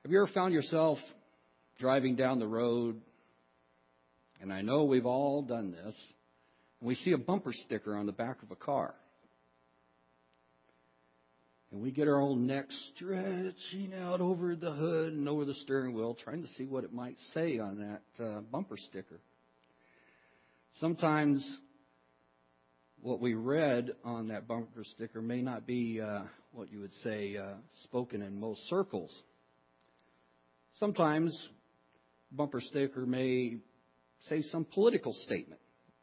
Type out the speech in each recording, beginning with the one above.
Have you ever found yourself driving down the road, and I know we've all done this, and we see a bumper sticker on the back of a car. And we get our old necks stretching out over the hood and over the steering wheel, trying to see what it might say on that bumper sticker. Sometimes what we read on that bumper sticker may not be what you would say spoken in most circles. Sometimes bumper sticker may say some political statement.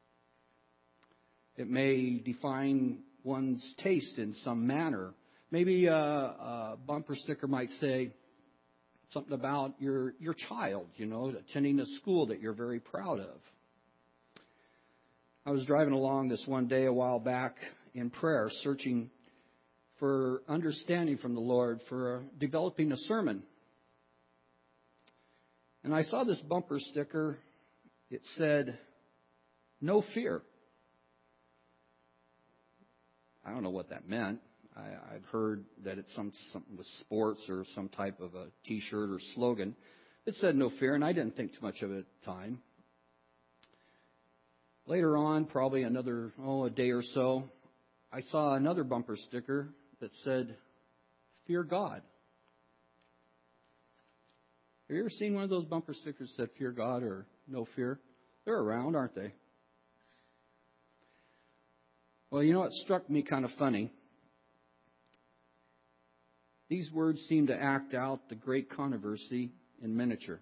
It may define one's taste in some manner. Maybe a bumper sticker might say something about your child, attending a school that you're very proud of. I was driving along this one day a while back in prayer, searching for understanding from the Lord for developing a sermon. And I saw this bumper sticker. It said, "No fear." I don't know what that meant. I've heard that it's something with sports or some type of a T-shirt or slogan. It said "No fear," and I didn't think too much of it at the time. Later on, probably a day or so, I saw another bumper sticker that said, "Fear God." Have you ever seen one of those bumper stickers that said "Fear God" or "No fear"? They're around, aren't they? Well, it struck me kind of funny. These words seem to act out the great controversy in miniature.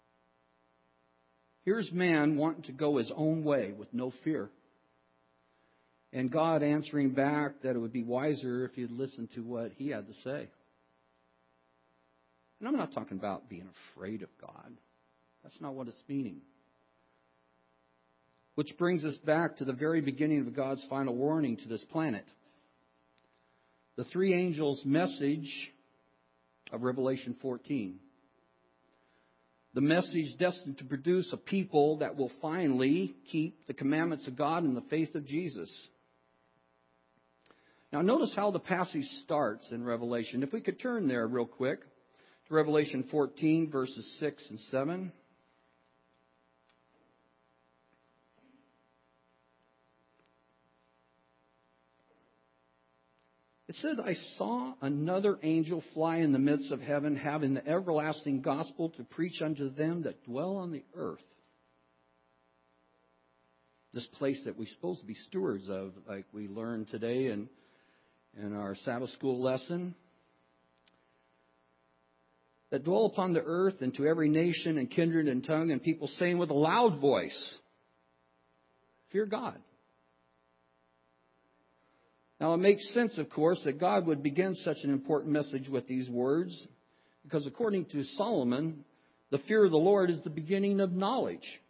Here's man wanting to go his own way with no fear. And God answering back that it would be wiser if you'd listen to what he had to say. And I'm not talking about being afraid of God. That's not what it's meaning. Which brings us back to the very beginning of God's final warning to this planet. The three angels' message of Revelation 14. The message destined to produce a people that will finally keep the commandments of God and the faith of Jesus. Now notice how the passage starts in Revelation. If we could turn there real quick to Revelation 14, verses 6 and 7. It said, "I saw another angel fly in the midst of heaven, having the everlasting gospel to preach unto them that dwell on the earth." This place that we're supposed to be stewards of, like we learned today in our Sabbath school lesson. "That dwell upon the earth, and to every nation and kindred and tongue and people, saying with a loud voice, Fear God." Now, it makes sense, of course, that God would begin such an important message with these words, because according to Solomon, the fear of the Lord is the beginning of knowledge.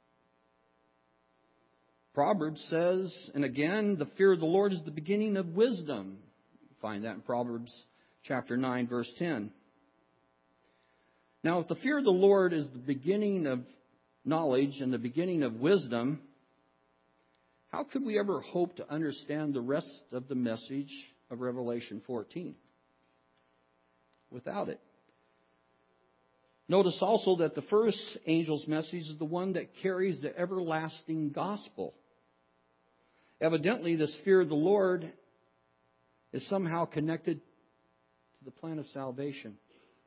Proverbs says, and again, the fear of the Lord is the beginning of wisdom. You find that in Proverbs chapter 9, verse 10. Now, if the fear of the Lord is the beginning of knowledge and the beginning of wisdom, how could we ever hope to understand the rest of the message of Revelation 14 without it? Notice also that the first angel's message is the one that carries the everlasting gospel. Evidently, this fear of the Lord is somehow connected to the plan of salvation.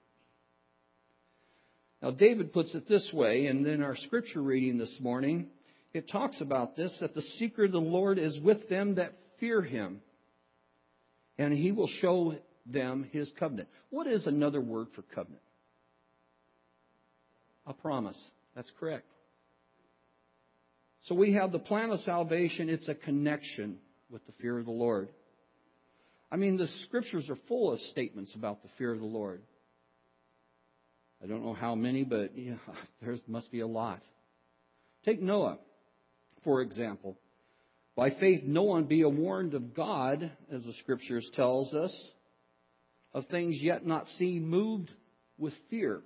Now, David puts it this way, and in our scripture reading this morning, it talks about this, that the secret of the Lord is with them that fear him, and he will show them his covenant. What is another word for covenant? A promise. That's correct. So we have the plan of salvation. It's a connection with the fear of the Lord. I mean, the scriptures are full of statements about the fear of the Lord. I don't know how many, but there must be a lot. Take Noah, for example. By faith, Noah being warned of God, as the scriptures tells us, of things yet not seen, moved with fear,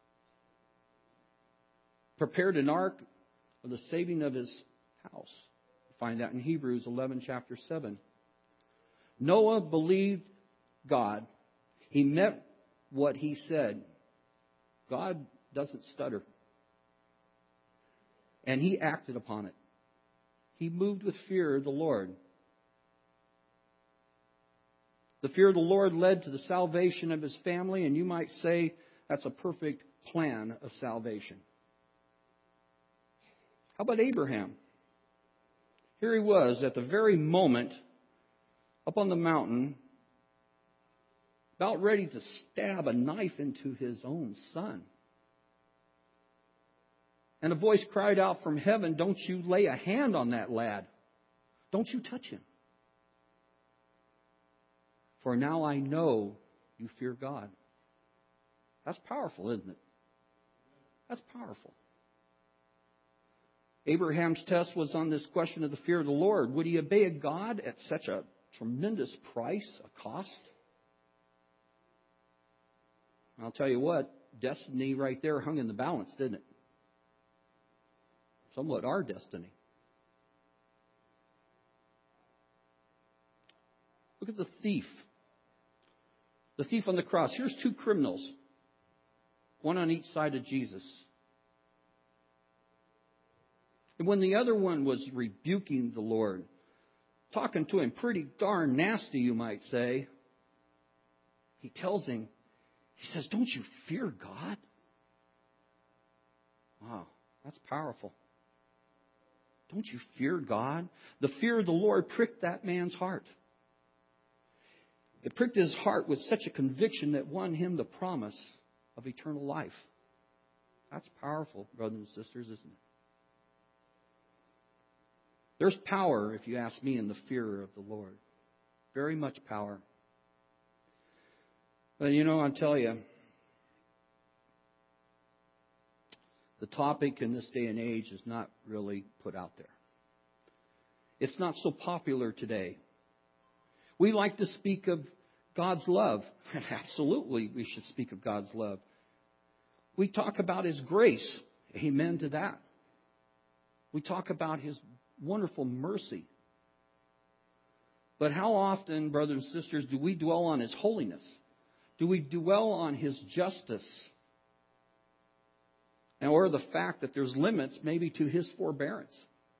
prepared an ark of the saving of his house. You find that in Hebrews 11, chapter 7. Noah believed God. He meant what he said. God doesn't stutter. And he acted upon it. He moved with fear of the Lord. The fear of the Lord led to the salvation of his family, and you might say that's a perfect plan of salvation. How about Abraham? Here he was at the very moment up on the mountain, about ready to stab a knife into his own son. And a voice cried out from heaven, "Don't you lay a hand on that lad. Don't you touch him. For now I know you fear God." That's powerful, isn't it? That's powerful. Abraham's test was on this question of the fear of the Lord. Would he obey a God at such a tremendous price, a cost? I'll tell you what, destiny right there hung in the balance, didn't it? Somewhat our destiny. Look at the thief. The thief on the cross. Here's two criminals, one on each side of Jesus. And when the other one was rebuking the Lord, talking to him pretty darn nasty, you might say, he tells him, he says, "Don't you fear God?" Wow, that's powerful. Don't you fear God? The fear of the Lord pricked that man's heart. It pricked his heart with such a conviction that won him the promise of eternal life. That's powerful, brothers and sisters, isn't it? There's power, if you ask me, in the fear of the Lord. Very much power. But I'll tell you, the topic in this day and age is not really put out there. It's not so popular today. We like to speak of God's love. Absolutely, we should speak of God's love. We talk about His grace. Amen to that. We talk about His wonderful mercy. But how often, brothers and sisters, do we dwell on His holiness? Do we dwell on His justice? Or the fact that there's limits maybe to His forbearance?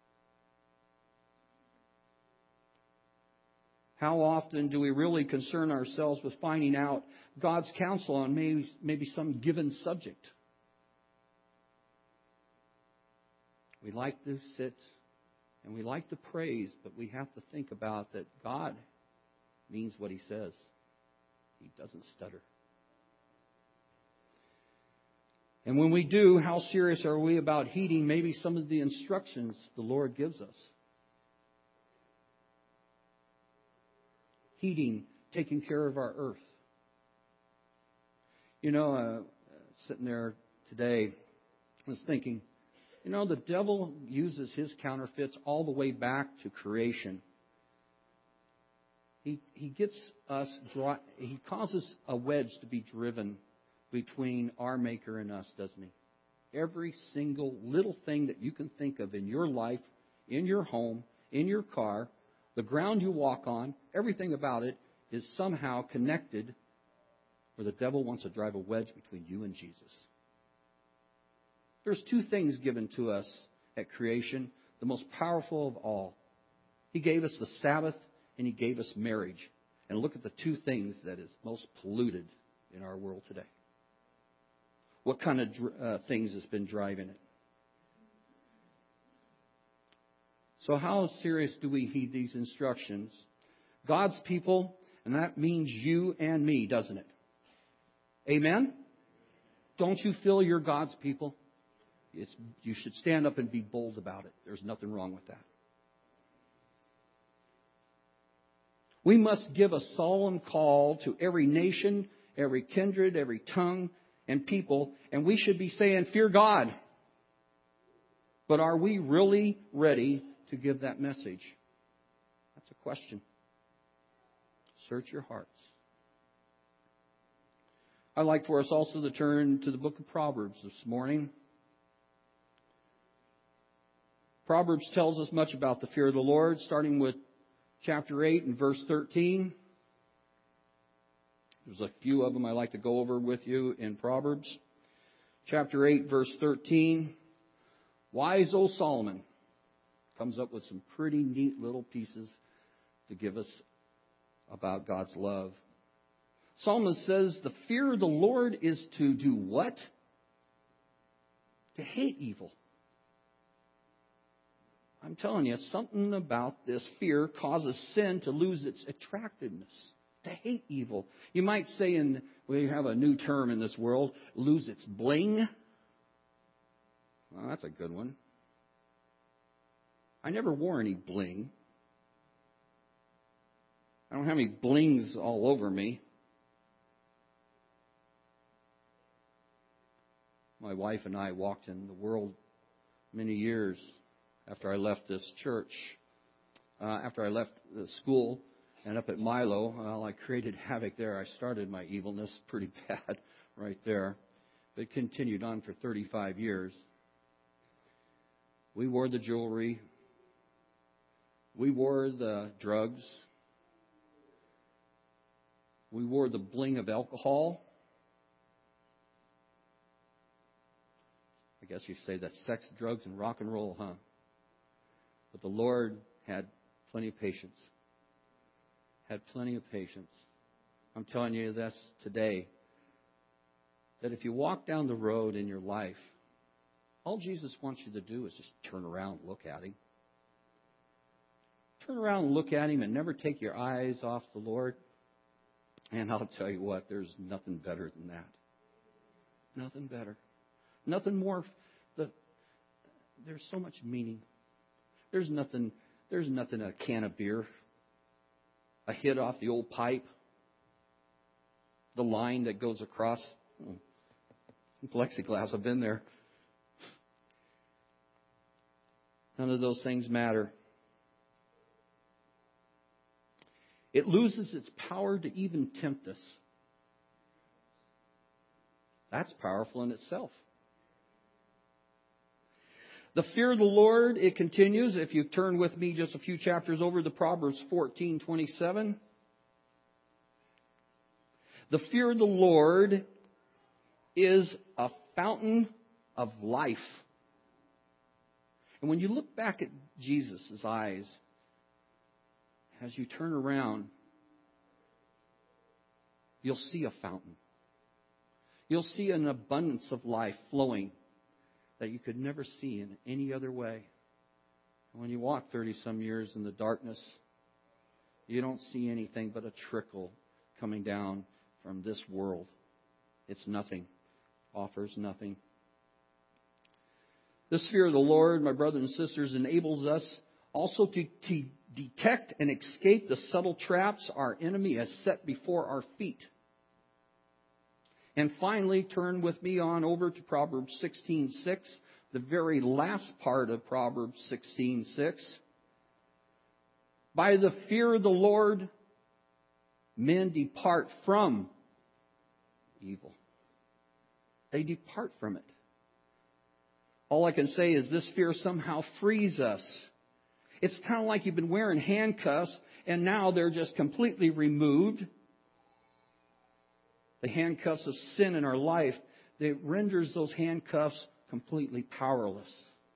How often do we really concern ourselves with finding out God's counsel on maybe some given subject? We like to sit and we like to praise, but we have to think about that God means what He says. He doesn't stutter. And when we do, how serious are we about heeding maybe some of the instructions the Lord gives us? Heeding, taking care of our earth. Sitting there today, I was thinking, the devil uses his counterfeits all the way back to creation. He causes a wedge to be driven between our Maker and us, doesn't he? Every single little thing that you can think of in your life, in your home, in your car, the ground you walk on, everything about it is somehow connected where the devil wants to drive a wedge between you and Jesus. There's two things given to us at creation, the most powerful of all. He gave us the Sabbath and He gave us marriage. And look at the two things that is most polluted in our world today. What kind of things has been driving it? So how serious do we heed these instructions? God's people, and that means you and me, doesn't it? Amen? Don't you feel you're God's people? You should stand up and be bold about it. There's nothing wrong with that. We must give a solemn call to every nation, every kindred, every tongue and people, and we should be saying, "Fear God." But are we really ready to give that message? That's a question. Search your hearts. I'd like for us also to turn to the book of Proverbs this morning. Proverbs tells us much about the fear of the Lord, starting with chapter 8 and verse 13. There's a few of them I like to go over with you in Proverbs. chapter 8, verse 13. Wise old Solomon comes up with some pretty neat little pieces to give us about God's love. Solomon says, the fear of the Lord is to do what? To hate evil. I'm telling you, something about this fear causes sin to lose its attractiveness, to hate evil. You might say, we have a new term in this world, lose its bling. Well, that's a good one. I never wore any bling. I don't have any blings all over me. My wife and I walked in the world many years after I left this church. After I left the school and up at Milo, well, I created havoc there. I started my evilness pretty bad right there. But it continued on for 35 years. We wore the jewelry. We wore the drugs. We wore the bling of alcohol. I guess you say that's sex, drugs, and rock and roll, huh? But the Lord had plenty of patience. Had plenty of patience. I'm telling you this today, that if you walk down the road in your life, all Jesus wants you to do is just turn around and look at Him. Turn around and look at Him and never take your eyes off the Lord. And I'll tell you what, there's nothing better than that. Nothing better. Nothing more. There's so much meaning. There's nothing a can of beer, a hit off the old pipe, the line that goes across. Plexiglass, I've been there. None of those things matter. It loses its power to even tempt us. That's powerful in itself. The fear of the Lord, it continues. If you turn with me just a few chapters over to Proverbs 14:27. The fear of the Lord is a fountain of life. And when you look back at Jesus' eyes, as you turn around, you'll see a fountain. You'll see an abundance of life flowing that you could never see in any other way. And when you walk 30-some years in the darkness, you don't see anything but a trickle coming down from this world. It's nothing. Offers nothing. This fear of the Lord, my brothers and sisters, enables us also to detect and escape the subtle traps our enemy has set before our feet. And finally, turn with me on over to Proverbs 16:6, the very last part of Proverbs 16:6. By the fear of the Lord, men depart from evil. They depart from it. All I can say is this fear somehow frees us. It's kind of like you've been wearing handcuffs and now they're just completely removed. The handcuffs of sin in our life, it renders those handcuffs completely powerless.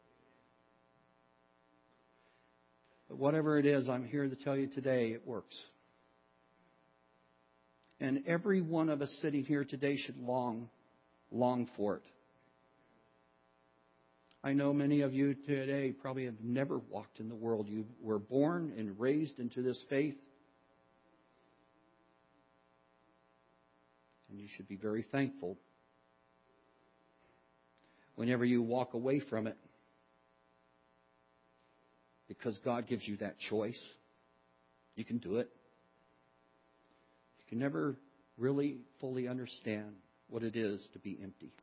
But whatever it is, I'm here to tell you today, it works. And every one of us sitting here today should long for it. I know many of you today probably have never walked in the world. You were born and raised into this faith. And you should be very thankful whenever you walk away from it, because God gives you that choice. You can do it. You can never really fully understand what it is to be empty.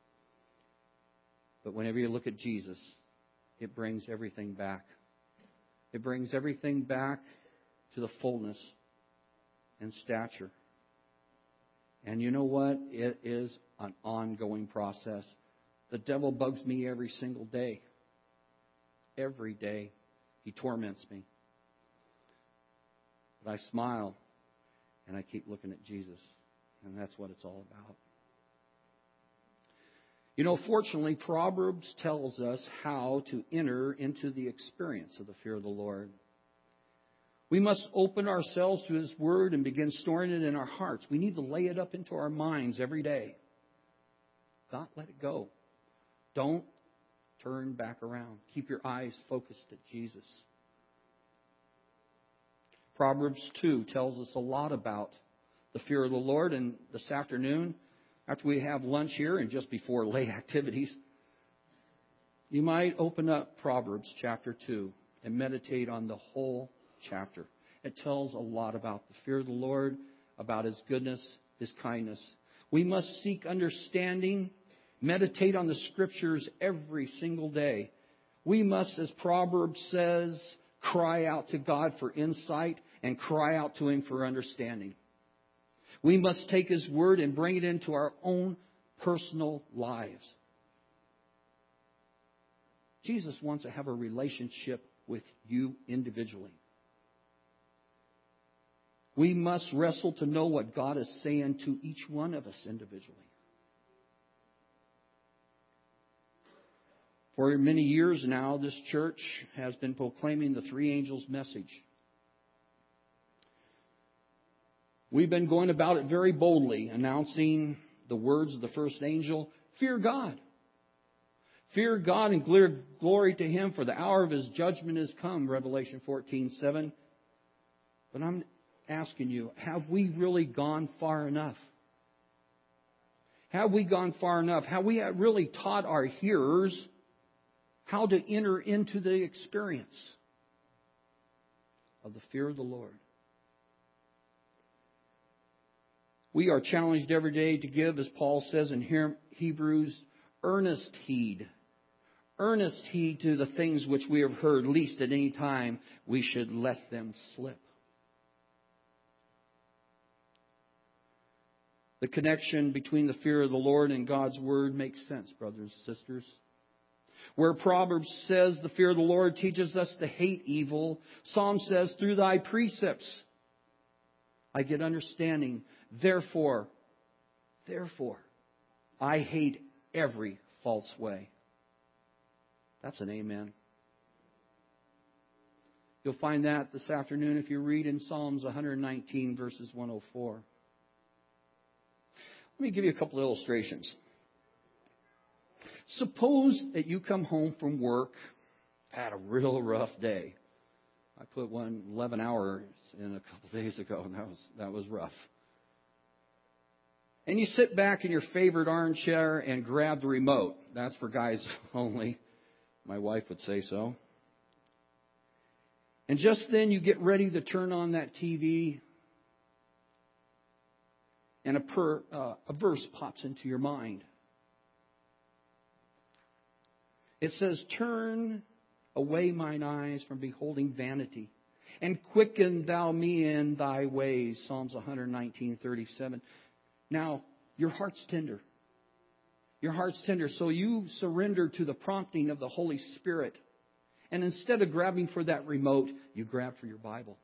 But whenever you look at Jesus, it brings everything back. It brings everything back to the fullness and stature. And you know what? It is an ongoing process. The devil bugs me every single day. Every day. He torments me. But I smile and I keep looking at Jesus. And that's what it's all about. You know, fortunately, Proverbs tells us how to enter into the experience of the fear of the Lord. We must open ourselves to His Word and begin storing it in our hearts. We need to lay it up into our minds every day. Not let it go. Don't turn back around. Keep your eyes focused at Jesus. Proverbs 2 tells us a lot about the fear of the Lord. And this afternoon, after we have lunch here and just before late activities, you might open up Proverbs chapter 2 and meditate on the whole chapter. It tells a lot about the fear of the Lord, about His goodness, His kindness. We must seek understanding, meditate on the Scriptures every single day. We must, as Proverbs says, cry out to God for insight and cry out to Him for understanding. We must take His Word and bring it into our own personal lives. Jesus wants to have a relationship with you individually. We must wrestle to know what God is saying to each one of us individually. For many years now, this church has been proclaiming the three angels' message. We've been going about it very boldly, announcing the words of the first angel, fear God. Fear God and glory to Him, for the hour of His judgment is come, Revelation 14:7. But I'm asking you, have we really gone far enough? Have we gone far enough? Have we really taught our hearers how to enter into the experience of the fear of the Lord? We are challenged every day to give, as Paul says in Hebrews, earnest heed. Earnest heed to the things which we have heard, lest at any time we should let them slip. The connection between the fear of the Lord and God's Word makes sense, brothers and sisters. Where Proverbs says the fear of the Lord teaches us to hate evil, Psalm says, through Thy precepts I get understanding. Therefore, I hate every false way. That's an amen. You'll find that this afternoon if you read in Psalms 119, verses 104. Let me give you a couple of illustrations. Suppose that you come home from work, had a real rough day. I put 11 hours in a couple of days ago, and that was rough. And you sit back in your favorite armchair and grab the remote. That's for guys only. My wife would say so. And just then you get ready to turn on that TV, and a verse pops into your mind. It says, turn away mine eyes from beholding vanity, and quicken thou me in thy ways. Psalms 119:37. Now, your heart's tender. Your heart's tender, so you surrender to the prompting of the Holy Spirit. And instead of grabbing for that remote, you grab for your Bible.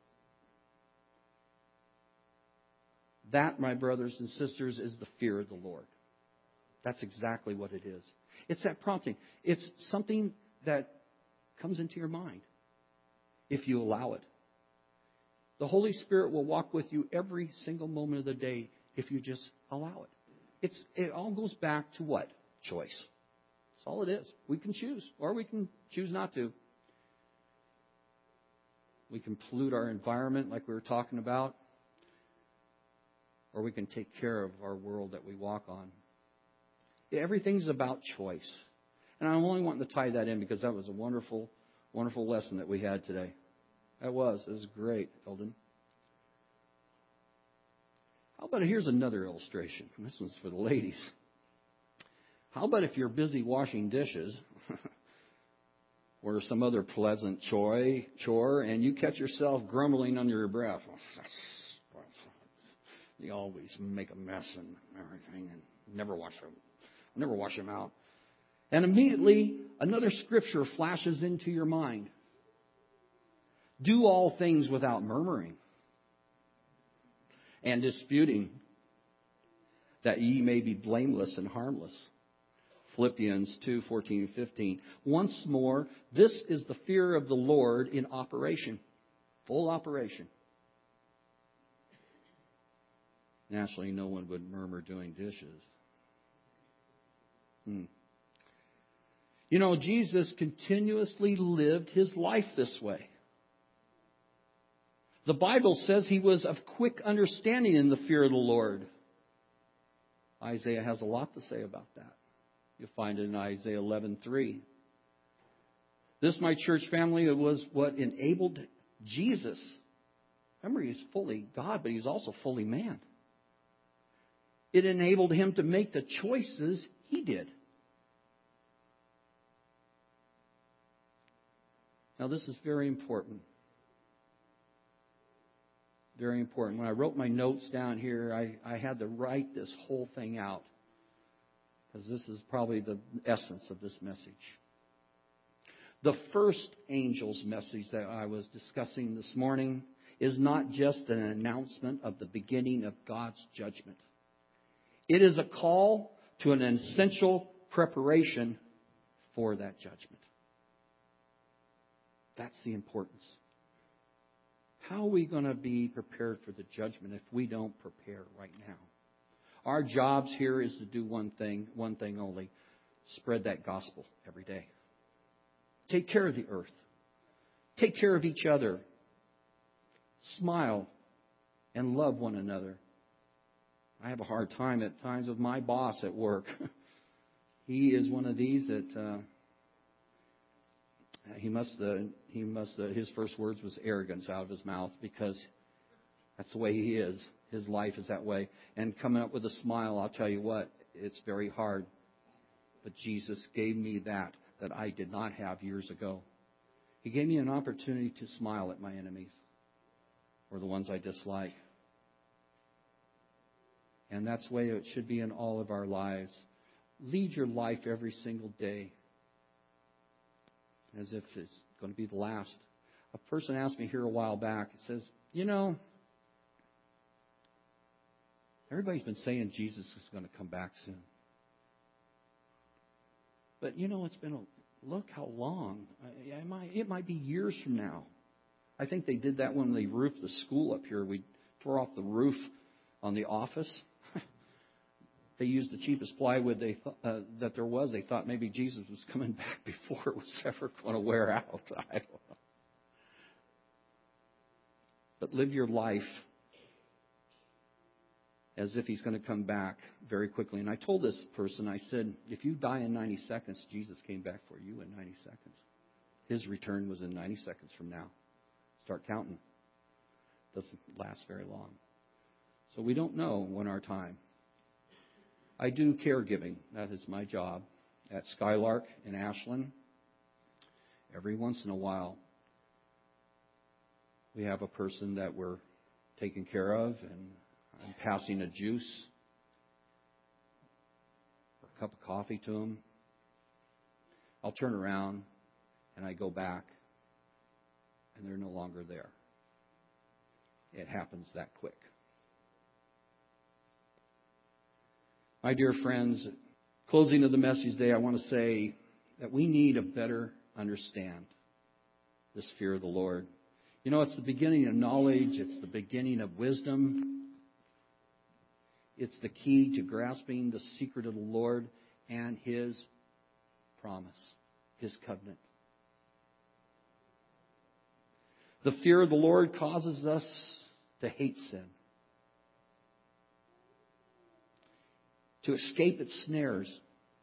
That, my brothers and sisters, is the fear of the Lord. That's exactly what it is. It's that prompting. It's something that comes into your mind if you allow it. The Holy Spirit will walk with you every single moment of the day if you just allow it. It all goes back to what? Choice. That's all it is. We can choose, or we can choose not to. We can pollute our environment like we were talking about, or we can take care of our world that we walk on. Everything's about choice. And I'm only wanting to tie that in because that was a wonderful, wonderful lesson that we had today. It was great, Eldon. How about here's another illustration. This one's for the ladies. How about if you're busy washing dishes or some other pleasant chore and you catch yourself grumbling under your breath? You always make a mess and everything and never wash them out. And immediately another scripture flashes into your mind. Do all things without murmuring and disputing, that ye may be blameless and harmless, Philippians 2:14-15. Once more, this is the fear of the Lord in operation. Full operation. Naturally, no one would murmur doing dishes. You know, Jesus continuously lived his life this way. The Bible says he was of quick understanding in the fear of the Lord. Isaiah has a lot to say about that. You'll find it in Isaiah 11:3. This, my church family, was what enabled Jesus. Remember, he's fully God, but he's also fully man. It enabled him to make the choices he did. Now, this is very important. Very important. When I wrote my notes down here, I had to write this whole thing out, because this is probably the essence of this message. The first angel's message that I was discussing this morning is not just an announcement of the beginning of God's judgment. It is a call to an essential preparation for that judgment. That's the importance. How are we going to be prepared for the judgment if we don't prepare right now? Our jobs here is to do one thing only: spread that gospel every day. Take care of the earth. Take care of each other. Smile and love one another. I have a hard time at times with my boss at work. He is one of these that his first words was arrogance out of his mouth, because that's the way he is. His life is that way. And coming up with a smile, I'll tell you what, it's very hard. But Jesus gave me that I did not have years ago. He gave me an opportunity to smile at my enemies, or the ones I dislike. And that's the way it should be in all of our lives. Lead your life every single day as if it's going to be the last. A person asked me here a while back, it says, you know, everybody's been saying Jesus is going to come back soon. But, you know, look how long. It might be years from now. I think they did that when they roofed the school up here. We tore off the roof on the office. They used the cheapest plywood that there was. They thought maybe Jesus was coming back before it was ever going to wear out. I don't know. But live your life as if he's going to come back very quickly. And I told this person, I said, if you die in 90 seconds, Jesus came back for you in 90 seconds. His return was in 90 seconds from now. Start counting. Doesn't last very long. So we don't know when our time. I do caregiving. That is my job at Skylark in Ashland. Every once in a while, we have a person that we're taking care of, and I'm passing a juice or a cup of coffee to them. I'll turn around and I go back, and they're no longer there. It happens that quick. My dear friends, closing of the message today, I want to say that we need to better understand this fear of the Lord. You know, it's the beginning of knowledge. It's the beginning of wisdom. It's the key to grasping the secret of the Lord and His promise, His covenant. The fear of the Lord causes us to hate sin, to escape its snares,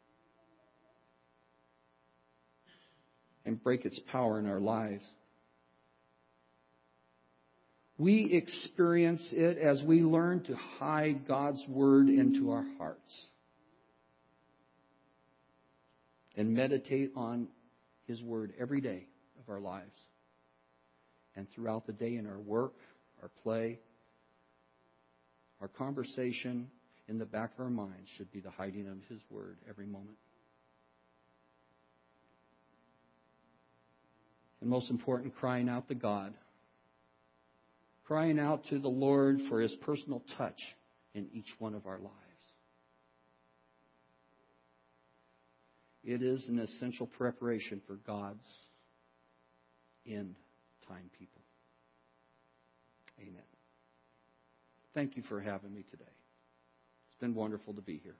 and break its power in our lives. We experience it as we learn to hide God's Word into our hearts and meditate on His Word every day of our lives. And throughout the day in our work, our play, our conversation, in the back of our minds should be the hiding of His Word every moment. And most important, crying out to God. Crying out to the Lord for His personal touch in each one of our lives. It is an essential preparation for God's end time people. Amen. Thank you for having me today. It's been wonderful to be here.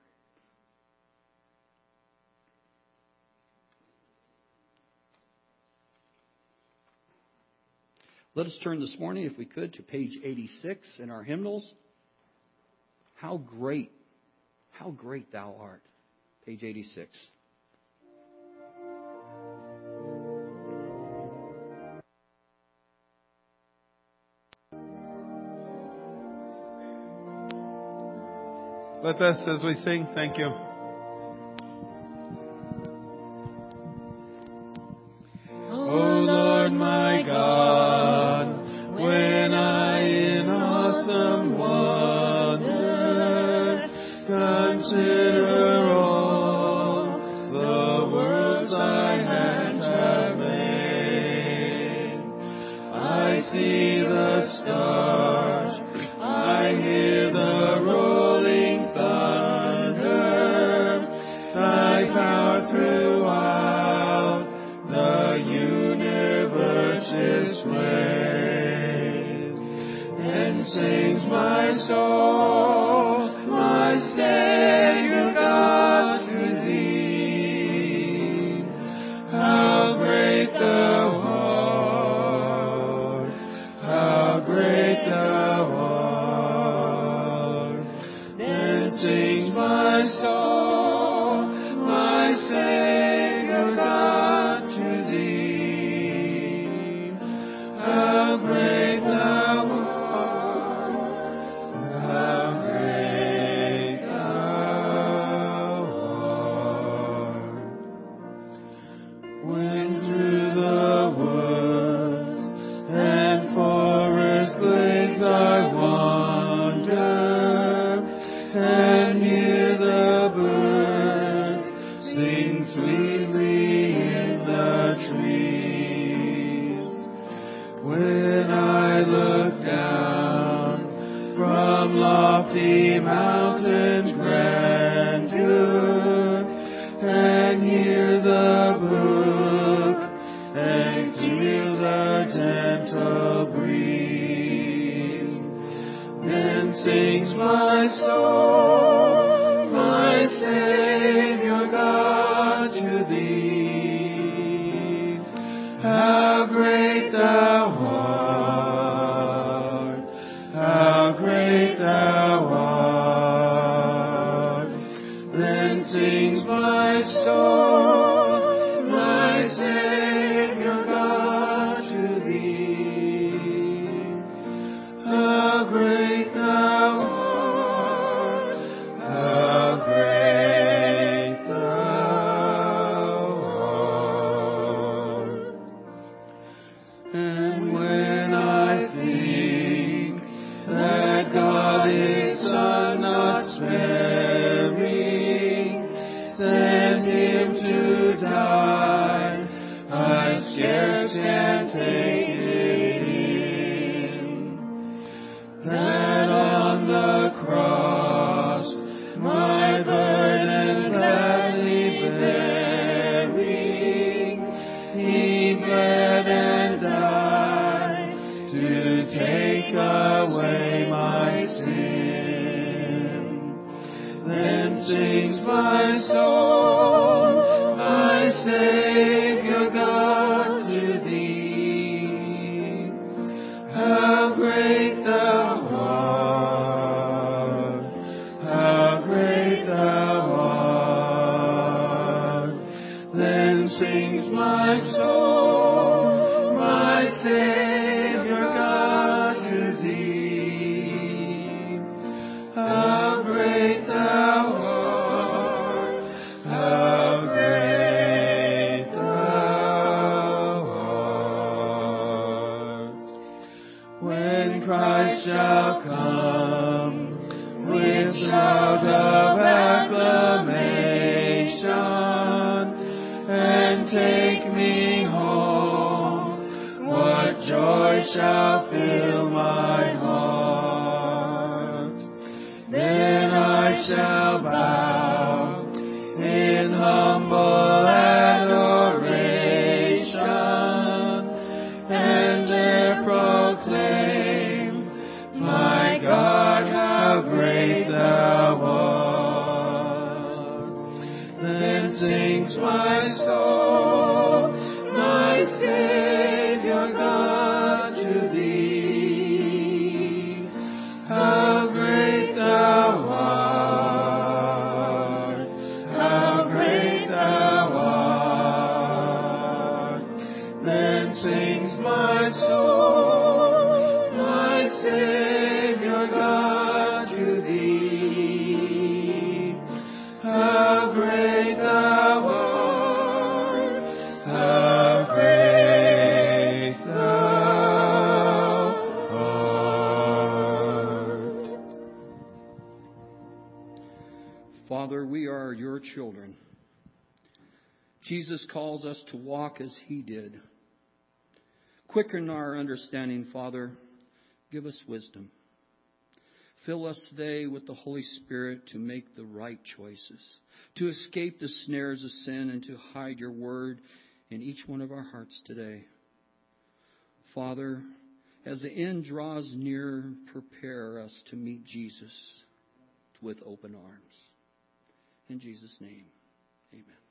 Let us turn this morning, if we could, to page 86 in our hymnals. How great thou art. Page 86. Let us, as we sing, thank you. O Lord my God, when I in awesome wonder consider all the worlds thy hands have made, I see the stars, I hear the rolling thunder, thy power throughout the universe displayed. Then sings my soul, my Savior God, to thee. How great thou art, how great thou art. Then sings my soul, my Savior God, to thee. How great thou art, how great thou art. When through the woods and forest glades I wander, and hear the birds sing sweetly in the trees. When I look down from lofty mountain grandeur, and hear the brook, and feel the gentle breeze, then sings my soul, my Savior God, to thee. How great thou art, how great thou art. Then sings my soul, my Savior God, to thee. How great thou art, how great thou art. And when I think that God His Son not sparing sent Him to die, I scarce can take it in, that on the cross my burden gladly bearing, He bled and died to take away my sin. Then sings my soul, my Savior God, to thee. How great thou art, how great thou art. Then sings my soul, my Savior God, to thee. How great thou art, how great thou art. When Christ shall come with shout of acclamation and take me home, what joy shall fill my heart. Then I shall bow in humble sings my soul, my Savior God, to thee. How great thou art, how great thou art. Then sings my soul, my Savior God, to thee. How great thou art, how great thou art. Father, we are your children. Jesus calls us to walk as he did. Quicken our understanding, Father. Give us wisdom. Fill us today with the Holy Spirit to make the right choices, to escape the snares of sin, and to hide your word in each one of our hearts today. Father, as the end draws near, prepare us to meet Jesus with open arms. In Jesus' name, amen.